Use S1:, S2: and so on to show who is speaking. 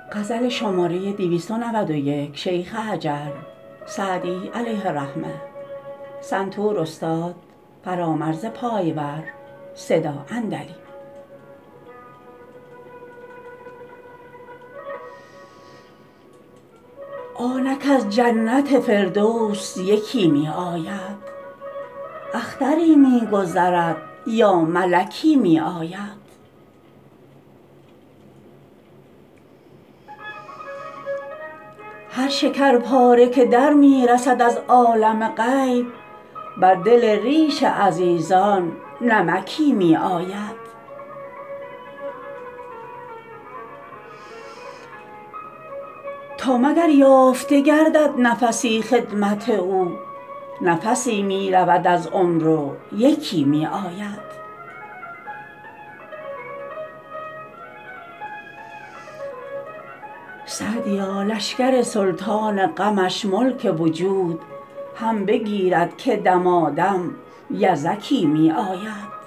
S1: غزل شماره 291 شیخ حجر سعدی علیه رحمه. سنتور استاد. فرامرز پایور. صدا اندلی. آنک از جنت فردوس یکی می آید، اختری می گذرد یا ملکی می آید. هر شکرپاره که در می رسد از عالم غیب، بر دل ریش عزیزان نمکی می آید. تا مگر یافته گردد نفسی خدمت او، نفسی می رود از عمر و یکی می آید. سعدیا لشکر سلطان غمش ملک وجود هم بگیرد که دمادم یزکی می آید.